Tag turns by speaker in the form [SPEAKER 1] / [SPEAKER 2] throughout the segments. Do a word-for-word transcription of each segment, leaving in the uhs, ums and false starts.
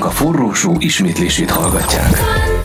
[SPEAKER 1] a Forró Show ismétlését hallgatják.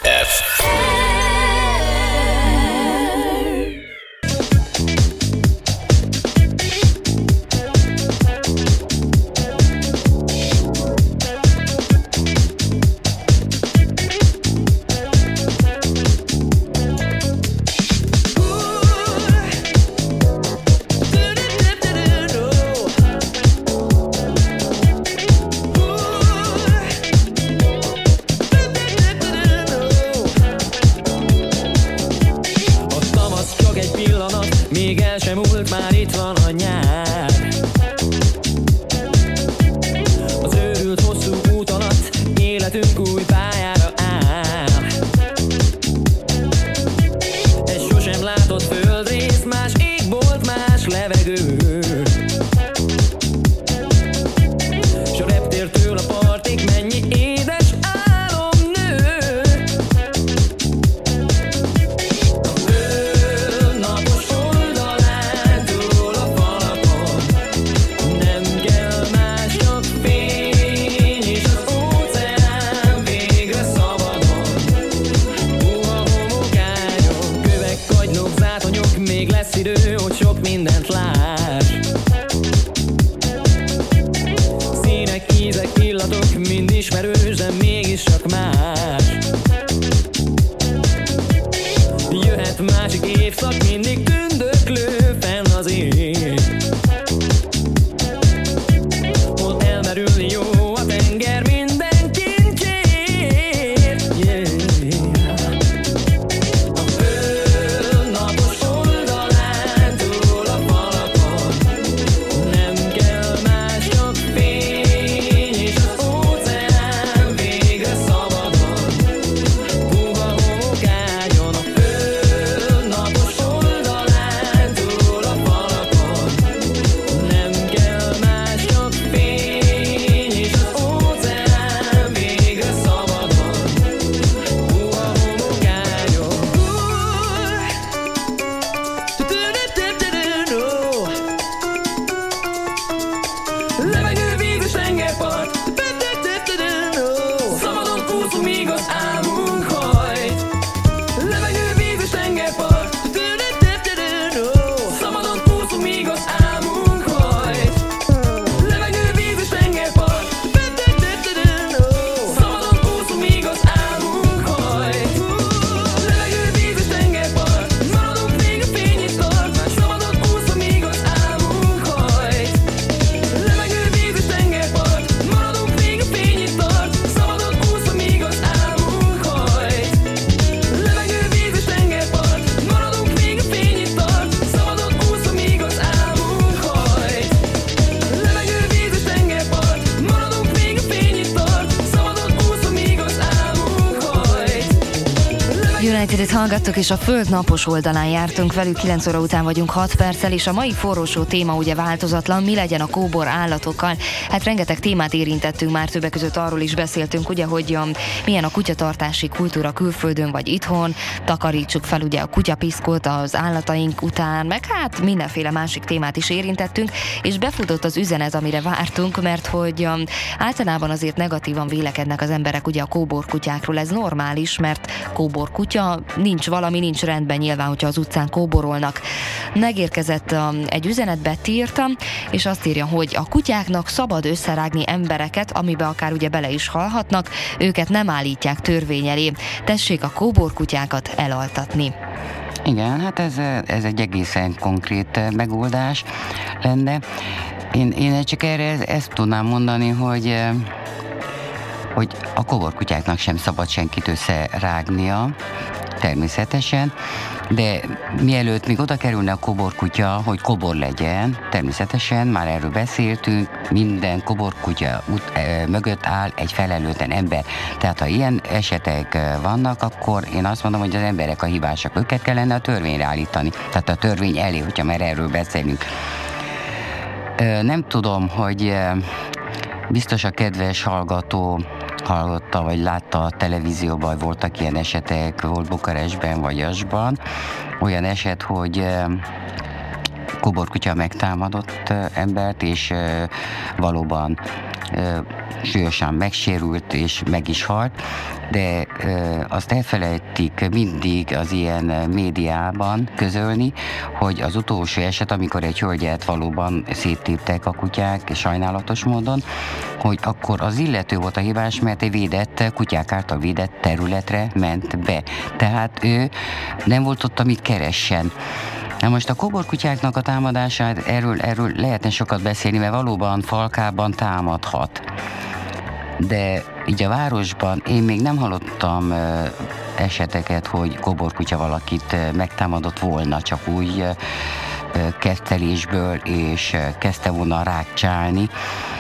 [SPEAKER 2] United-et hallgattok, és a Föld napos oldalán jártunk velük, kilenc óra után vagyunk hat perccel, és a mai Forró Show téma ugye változatlan, mi legyen a kóbor állatokkal. Hát rengeteg témát érintettünk már, többek között arról is beszéltünk, ugye, hogy um, milyen a kutyatartási kultúra külföldön vagy itthon, takarítsuk fel ugye a kutyapiszkot az állataink után, meg hát mindenféle másik témát is érintettünk, és befutott az üzenet, amire vártunk, mert hogy um, általában azért negatívan vélekednek az emberek ugye a kóborkutyákról, ez normális, mert kóborkutya, nincs valami, nincs rendben nyilván, hogyha az utcán kóborolnak. Megérkezett um, egy üzenet, Betty írta, és azt írja, hogy a kutyáknak szabad összerágni embereket, amibe akár ugye bele is halhatnak, őket nem állítják törvény elé. Tessék a kóborkutyákat elaltatni.
[SPEAKER 3] Igen, hát ez, ez egy egészen konkrét megoldás lenne. Én, én csak erre ezt tudnám mondani, hogy hogy a kóborkutyáknak sem szabad senkit összerágnia, természetesen, de mielőtt még oda kerülne a kóborkutya, hogy kóbor legyen, természetesen, már erről beszéltünk, minden kóborkutya ut- e, mögött áll egy felelőtlen ember. Tehát ha ilyen esetek vannak, akkor én azt mondom, hogy az emberek a hibásak, őket kellene a törvényre állítani. Tehát a törvény elé, hogyha már erről beszélünk. Nem tudom, hogy biztos a kedves hallgató hallotta, vagy látta a televízióban, voltak ilyen esetek, volt Bukarestben, vagy Jasban, olyan eset, hogy kóborkutya megtámadott embert, és valóban súlyosan megsérült és meg is halt, de azt elfelejtik mindig az ilyen médiában közölni, hogy az utolsó eset, amikor egy hölgyet valóban széttéptek a kutyák sajnálatos módon, hogy akkor az illető volt a hibás, mert egy védett, kutyák által védett területre ment be. Tehát ő nem volt ott, amit keressen. Na most a kóborkutyáknak a támadását, erről, erről lehetne sokat beszélni, mert valóban Falkában támadhat. De így a városban én még nem hallottam ö, eseteket, hogy kóborkutya valakit ö, megtámadott volna, csak úgy ö, kettelésből, és ö, kezdte volna rákcsálni.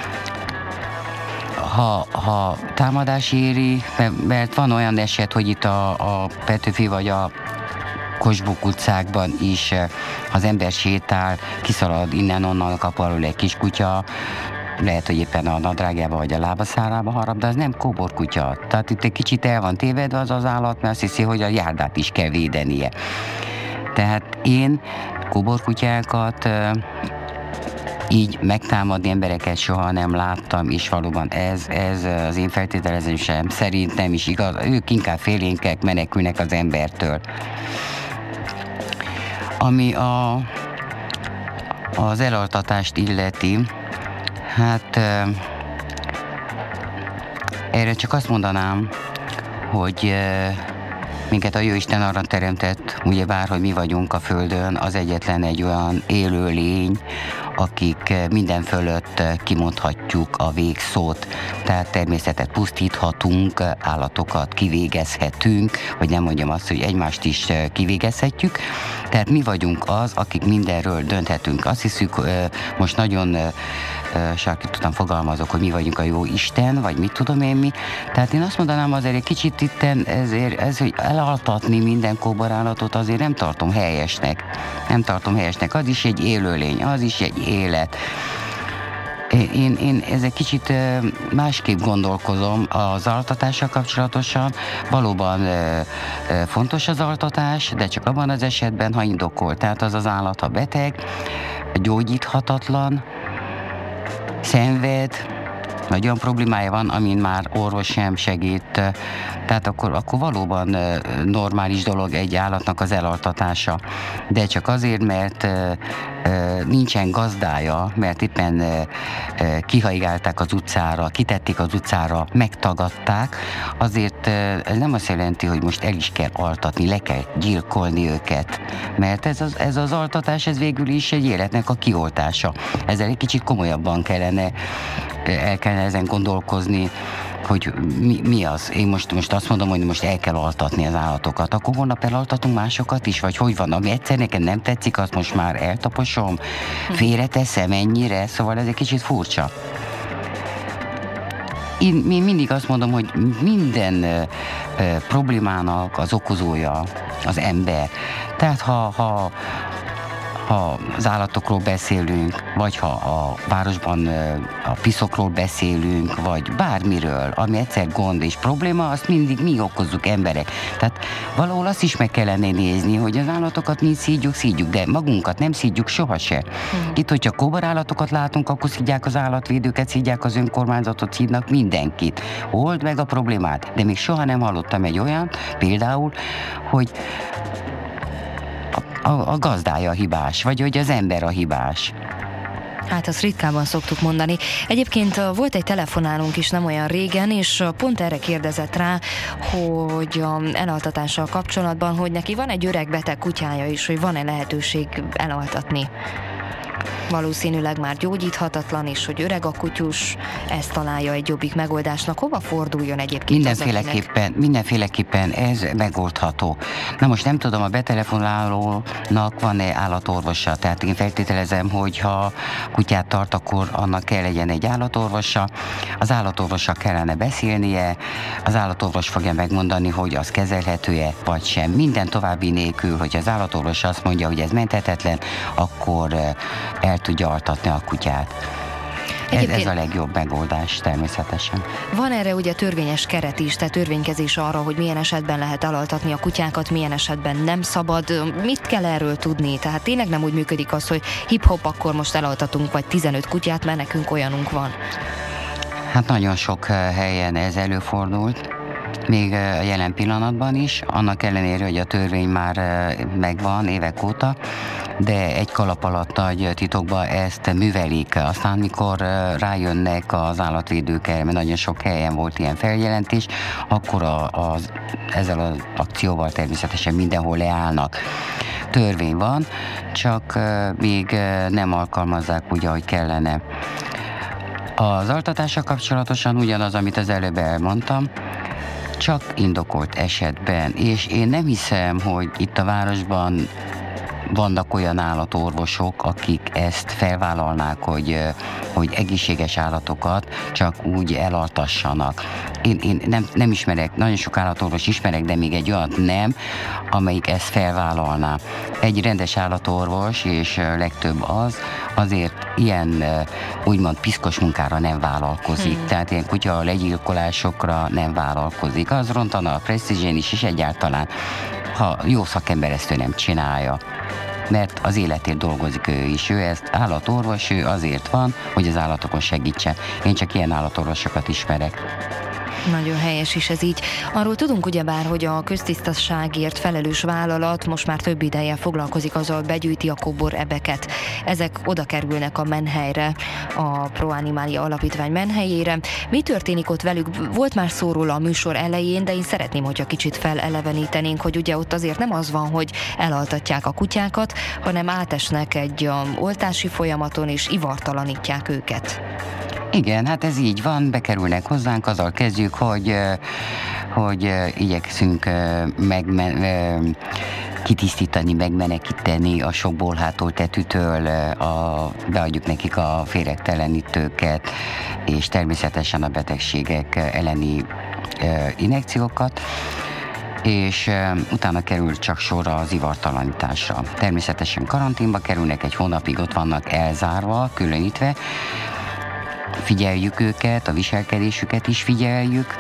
[SPEAKER 3] Ha, ha támadás éri, mert, mert van olyan eset, hogy itt a, a Petőfi vagy a Kossuth utcákban is az ember sétál, kiszalad innen-onnan, kap alul egy kis kutya, lehet, hogy éppen a nadrágjába vagy a lábaszárába harap, de az nem kóborkutya. Tehát itt egy kicsit el van tévedve az az állat, mert azt hiszi, hogy a járdát is kell védenie. Tehát én kóborkutyákat így megtámadni embereket soha nem láttam, és valóban ez, ez az én feltételezésem szerint nem is igaz. Ők inkább félénkek, menekülnek az embertől. Ami a, az elaltatást illeti, hát erre csak azt mondanám, hogy minket a Jóisten arra teremtett, ugyebár, hogy mi vagyunk a Földön, az egyetlen egy olyan élő lény, akik minden fölött kimondhatjuk a végszót, tehát természetet pusztíthatunk, állatokat kivégezhetünk, vagy nem mondjam azt, hogy egymást is kivégezhetjük, tehát mi vagyunk az, akik mindenről dönthetünk. Azt hiszük, most nagyon sarkítottan fogalmazok, hogy mi vagyunk a jó Isten, vagy mit tudom én mi. Tehát én azt mondanám azért egy kicsit itten, ezért, ez, hogy elaltatni minden kóborállatot azért nem tartom helyesnek. Nem tartom helyesnek. Az is egy élőlény, az is egy élet. Én, én ezzel kicsit másképp gondolkozom az altatással kapcsolatosan. Valóban fontos az altatás, de csak abban az esetben, ha indokol. Tehát az az állat, ha beteg, gyógyíthatatlan, szenved, vagy olyan problémája van, amin már orvos sem segít, tehát akkor, akkor valóban normális dolog egy állatnak az elaltatása. De csak azért, mert nincsen gazdája, mert éppen kihaigálták az utcára, kitették az utcára, megtagadták, azért ez nem azt jelenti, hogy most el is kell altatni, le kell gyilkolni őket. Mert ez az, ez az altatás, ez végül is egy életnek a kioltása. Ezzel egy kicsit komolyabban kellene, el kellene ezen gondolkozni, hogy mi, mi az. Én most, most azt mondom, hogy most el kell altatni az állatokat. Akkor holnap elaltatunk másokat is? Vagy hogy van? Ami egyszer nekem nem tetszik, azt most már eltaposom, félreteszem ennyire, szóval ez egy kicsit furcsa. Én, én mindig azt mondom, hogy minden ö, ö, problémának az okozója az ember. Tehát ha, ha ha az állatokról beszélünk, vagy ha a városban a piszokról beszélünk, vagy bármiről, ami egyszer gond és probléma, azt mindig mi okozzuk emberek. Tehát valahol azt is meg kellene nézni, hogy az állatokat mi szídjuk, szídjuk, de magunkat nem szídjuk sohasem. Hmm. Itt, hogyha kóborállatokat látunk, akkor szídják az állatvédőket, szídják az önkormányzatot, szídnak mindenkit. Old meg a problémát. De még soha nem hallottam egy olyan, például, hogy A, a gazdája a hibás, vagy hogy az ember a hibás.
[SPEAKER 2] Hát azt ritkában szoktuk mondani. Egyébként volt egy telefonálónk is nem olyan régen, és pont erre kérdezett rá, hogy elaltatással kapcsolatban, hogy neki van egy öreg beteg kutyája is, hogy van-e lehetőség elaltatni. Valószínűleg már gyógyíthatatlan, és hogy öreg a kutyus, ezt találja egy jobbik megoldásnak. Hova forduljon egyébként?
[SPEAKER 3] Mindenféleképpen, mindenféleképpen ez megoldható. Na most nem tudom, a betelefonálónak van-e állatorvosa, tehát én feltételezem, hogy ha kutyát tart, akkor annak kell legyen egy állatorvosa. Az állatorvossal kellene beszélnie, az állatorvos fogja megmondani, hogy az kezelhető-e, vagy sem. Minden további nélkül, hogy az állatorvos azt mondja, hogy ez menthetetlen, akkor el tudja altatni a kutyát. Ez, ez a legjobb megoldás természetesen.
[SPEAKER 2] Van erre ugye törvényes keret is, tehát törvénykezés arra, hogy milyen esetben lehet elaltatni a kutyákat, milyen esetben nem szabad. Mit kell erről tudni? Tehát tényleg nem úgy működik az, hogy hip-hop, akkor most elaltatunk vagy tizenöt kutyát, mert nekünk olyanunk van.
[SPEAKER 3] Hát nagyon sok helyen ez előfordult, még a jelen pillanatban is, annak ellenére, hogy a törvény már megvan évek óta, de egy kalap alatt nagy titokban ezt művelik. Aztán, mikor rájönnek az állatvédők, mert nagyon sok helyen volt ilyen feljelentés, akkor a, az, ezzel az akcióval természetesen mindenhol leállnak. Törvény van, csak még nem alkalmazzák úgy, ahogy kellene. Az altatással kapcsolatosan ugyanaz, amit az előbb elmondtam, csak indokolt esetben, és én nem hiszem, hogy itt a városban vannak olyan állatorvosok, akik ezt felvállalnák, hogy, hogy egészséges állatokat csak úgy elaltassanak. Én, én nem, nem ismerek, nagyon sok állatorvos ismerek, de még egy olyat nem, amelyik ezt felvállalná. Egy rendes állatorvos, és legtöbb az, azért ilyen úgymond piszkos munkára nem vállalkozik. Hmm. Tehát ilyen kutya legyilkolásokra nem vállalkozik. Az rontana a presztízsén is, és egyáltalán, ha jó szakember ezt ő nem csinálja. Mert az életért dolgozik ő is. Ő ezt állatorvos, ő azért van, hogy az állatokon segítsen. Én csak ilyen állatorvosokat ismerek.
[SPEAKER 2] Nagyon helyes is ez így. Arról tudunk ugyebár, hogy a köztisztaságért felelős vállalat most már több ideje foglalkozik azzal, begyűjti a kóbor ebeket. Ezek oda kerülnek a menhelyre, a Pro Animalia Alapítvány menhelyére. Mi történik ott velük? Volt már szó róla a műsor elején, de én szeretném, hogyha kicsit felelevenítenénk, hogy ugye ott azért nem az van, hogy elaltatják a kutyákat, hanem átesnek egy um, oltási folyamaton és ivartalanítják őket.
[SPEAKER 3] Igen, hát ez így van, bekerülnek hozzánk, azzal kezdjük, hogy, hogy igyekszünk megmen- kitisztítani, megmenekíteni a sok bolhától, tetűtől, a, beadjuk nekik a féregtelenítőket, és természetesen a betegségek elleni injekciókat, és utána kerül csak sorra az ivartalanításra. Természetesen karanténba kerülnek, egy hónapig ott vannak elzárva, különítve, figyeljük őket, a viselkedésüket is figyeljük.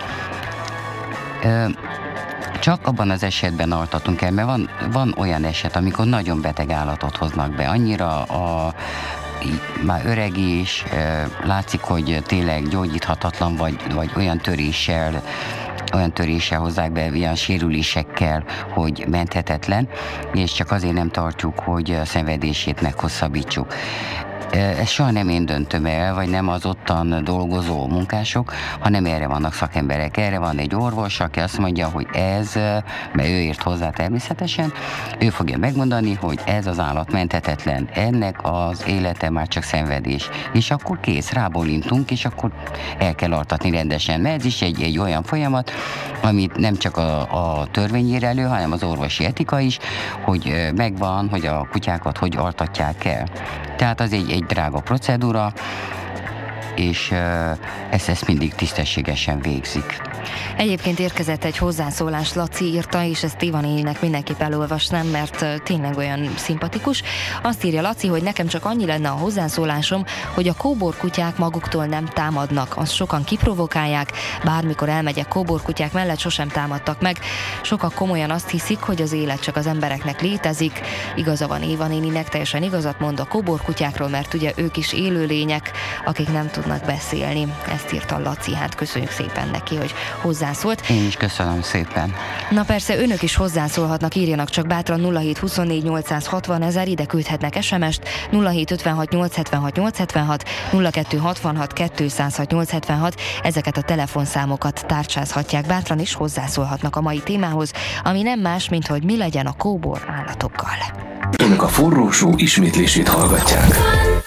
[SPEAKER 3] Csak abban az esetben altatunk el, mert van, van olyan eset, amikor nagyon beteg állatot hoznak be. Annyira a, már öreg is, látszik, hogy tényleg gyógyíthatatlan, vagy, vagy olyan töréssel, olyan töréssel hozzák be, olyan sérülésekkel, hogy menthetetlen, és csak azért nem tartjuk, hogy a szenvedését meghosszabbítsuk. Ezt soha nem én döntöm el, vagy nem az ottan dolgozó munkások, hanem erre vannak szakemberek. Erre van egy orvos, aki azt mondja, hogy ez, mert ő ért hozzá természetesen, ő fogja megmondani, hogy ez az állat menthetetlen, ennek az élete már csak szenvedés. És akkor kész, rábólintunk, és akkor el kell altatni rendesen. Mert ez is egy, egy olyan folyamat, amit nem csak a, a törvény ír elő, hanem az orvosi etika is, hogy megvan, hogy a kutyákat hogy altatják el. Tehát az egy, egy drága procedúra, és ezt, ezt mindig tisztességesen végzik.
[SPEAKER 2] Egyébként érkezett egy hozzászólás, Laci írta, és ezt Ivaninek mindenképp elolvasnám, mert tényleg olyan szimpatikus. Azt írja Laci, hogy nekem csak annyi lenne a hozzászólásom, hogy a kóborkutyák maguktól nem támadnak, azt sokan kiprovokálják, bármikor elmegyek kóborkutyák mellett, sosem támadtak meg. Sokak komolyan azt hiszik, hogy az élet csak az embereknek létezik. Igaza van Éva néninek, teljesen igazat mond a kóborkutyákról, mert ugye ők is élőlények, akik nem tudnak beszélni. Ezt írta Laci, hát köszönjük szépen neki, hogy hozzászólt.
[SPEAKER 3] Én is köszönöm szépen.
[SPEAKER 2] Na persze, önök is hozzászólhatnak, írjanak csak bátran nulla hét huszonnégy nyolcszázhatvan ezer, ide küldhetnek es em est, nulla hét ötvenhat nyolcszázhetvenhat nyolcszázhetvenhat, nulla kettő hatvanhat kétszázhat nyolcszázhetvenhat, ezeket a telefonszámokat tárcsázhatják bátran, és hozzászólhatnak a mai témához, ami nem más, mint hogy mi legyen a kóbor állatokkal.
[SPEAKER 1] Önök a forró show ismétlését hallgatják.